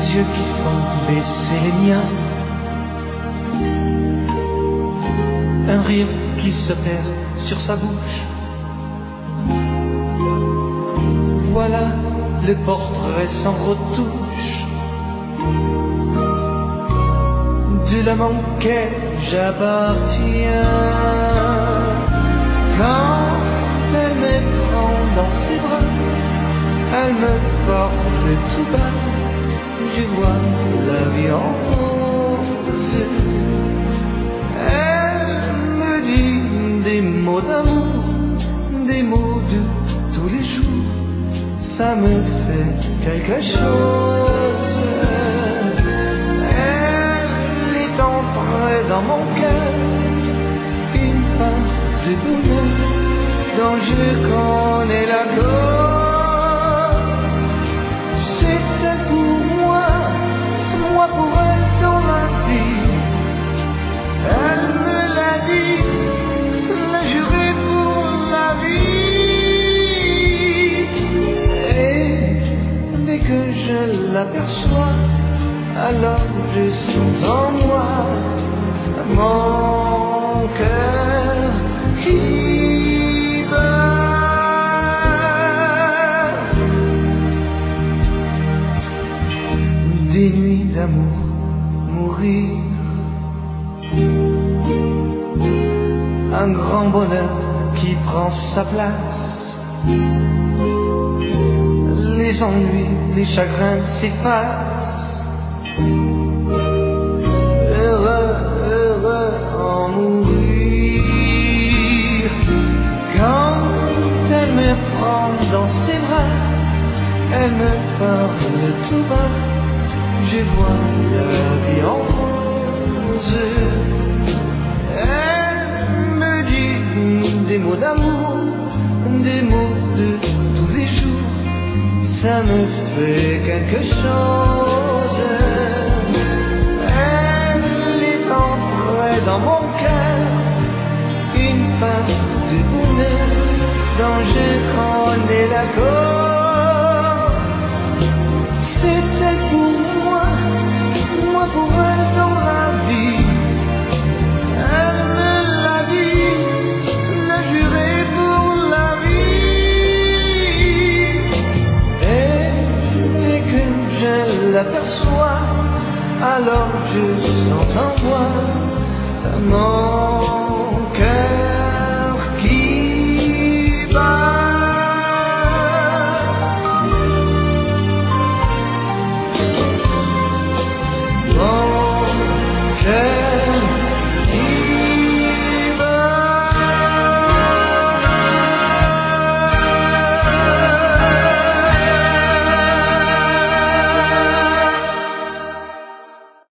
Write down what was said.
yeux qui font baisser les miens, un rire qui se perd sur sa bouche. Voilà le portrait sans retouche de l'homme auquel j'appartiens. Quand elle me prend dans ses bras, elle me porte de tout bas, je vois la vie en rose. Elle me dit des mots d'amour, des mots de tous les jours, ça me fait quelque chose. Elle est entrée dans mon cœur, une part de bonheur dont je connais la cause. C'était pour moi, moi pour elle dans ma vie. Elle me l'a dit, l'a juré pour la vie. Et dès que je l'aperçois, alors je sens en moi mon cœur qui bat. Des nuits d'amour mourir, un grand bonheur qui prend sa place. Les ennuis, les chagrins s'effacent. Heureux, heureux en mourir. Quand elle me prend dans ses bras, elle me parle tout bas, je vois la vie en rose. Elle me dit des mots d'amour, des mots de tous les jours, ça me fait quelque chose. Elle est entrée dans mon cœur, une part de bonheur dont je connais la cause. C'était pour moi, moi pour elle dans la vie. Elle me l'a dit, l'a juré pour la vie. Et dès que je l'aperçois, alors je sens en moi mon